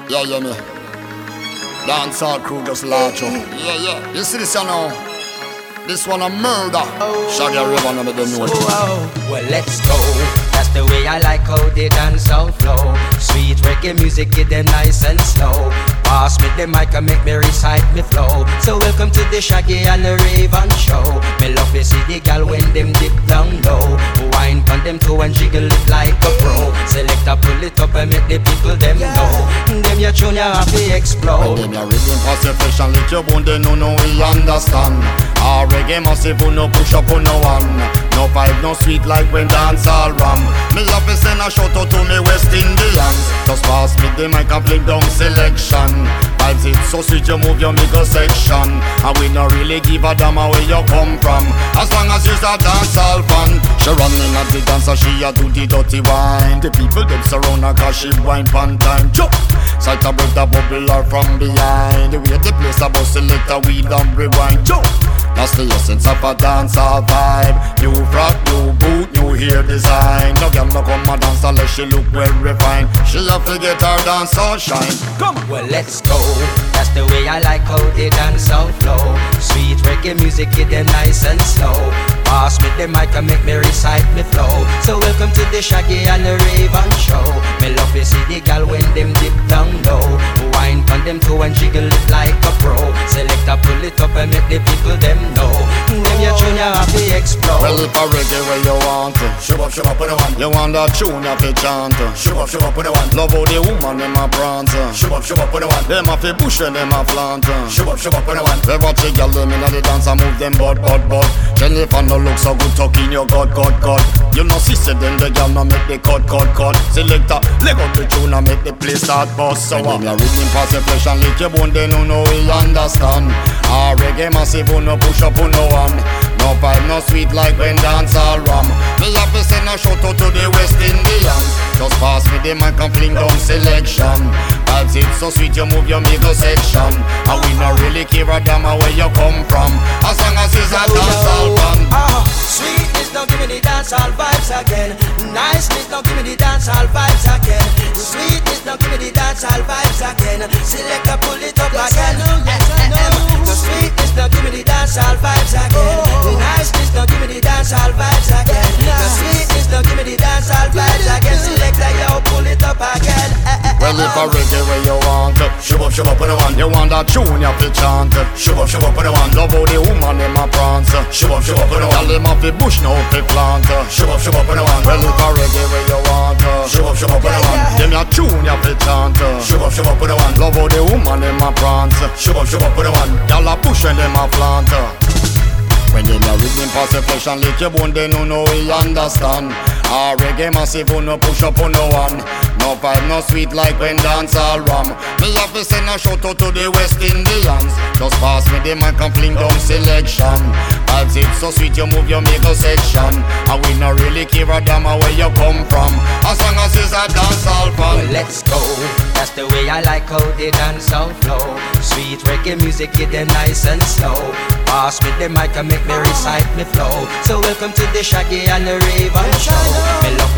Yeah, yeah, me. Dancehall crew just large up. Yeah, yeah. You see this, you know? This one a murder. Shaggy River, no make them know it. Well, let's go. That's the way I like how they dance out flow. Sweet reggae music, get them nice and slow. Pass me the mic and make me recite me flow. So welcome to the Shaggy and the Raven show. Me love to see the gal when them dip down low. Wine pon them toe and jiggle it like a pro. Select a pull it up and make the people them know. Them your tune you have to explode. When them your rhythm pacific and lick your bone, they know we understand. Our reggae massive, who no push up on no one. No vibe, no sweet like when dancehall ram. Me love to send a shout out to me West Indians. Just pass me the mic and fling down selection. Vibes it so sweet you move your middle section. And we no really give a damn where you come from. As long as you're a dancehall fan. She running at the dance and she a do the dirty wine. The people them surround her cause she wine pan time. Jump! Sight a break the bubble or from behind. The way the place a bust select a weed and rewind. Jump! That's the essence of a dancehall vibe. New frock, new boot, new hair design. No girl no come a dance unless she look well refined. She have to get her dancehall shine. Come on. Well, let's go. That's the way I like how they dance out flow. Sweet reggae music, get them nice and slow. Pass me the mic and make me recite me flow. So welcome to the Shaggy and the Raven show. Me love to see the gal when them dip down low. Wine pon them toe and jiggle it like a pro. Select a pull it up and make the people them know. Them your tune you have to explode. Well, if a reggae where you want to, shove up with the one. You want that tune you have to chant. Shove up with the one. Love how the woman them a prance. Shove up with the one. Them a fi push and them a flaunt. Shove up with the one. They watch the girl them inna the dance and move them butt. Jennifer no look so good tuck in your gut. You know sister them the girl no make the cut. Selector leg up the tune and make the place start bust. So when you rhythm pass the flesh and lick your bone, they no know we understand. Our reggae massive who no push up who no one. No vibe no sweet like when dancehall ram. Me have to send a shout out to the West Indians. Just pass me the mic and fling down selection. Vibes it so sweet you move your middle section. And we no really care a damn where you come from. As long as it's a dancehall fan. Sweetness don't give me the dancehall vibes again. Niceness don't give me the dancehall vibes again. Sweetness don't give me the dancehall vibes again. Select a pull it up again. The sweetness don't give me the dancehall vibes again. The niceness don't give me the dancehall vibes again. The sweetness don't give me the dancehall vibes again. Select a yo pull it up again. Well, if a reggae where you want to, shove up with the one. You want that tune you have to chant. Shove up with the one. Love how the woman them a prance. Shove up with the one. Tell them off the bush now fi plant. Shove up with the one. Well, if a reggae where you want to, shove up with the one. Them your tune you have to chant. Shove up with the one. Love how the woman them a prance. Shove up with the one. Y'all a push and them a plant. When them a rhythm pass the flesh and lick your bone, they no know we understand. Our reggae massive who no push up on no one. No vibe no sweet like when dancehall ram. Me have to send a shout out to the West Indians. Just pass me the mic and fling down selection. Vibes it so sweet you move your middle section. And we no really care a damn where you come from. As long as it's a dancehall fan. Well, let's go. That's the way I like how they dance out flow. Sweet reggae music, get them nice and slow. Pass me the mic and make me recite me flow. So welcome to the Shaggy and the Raven show. Me love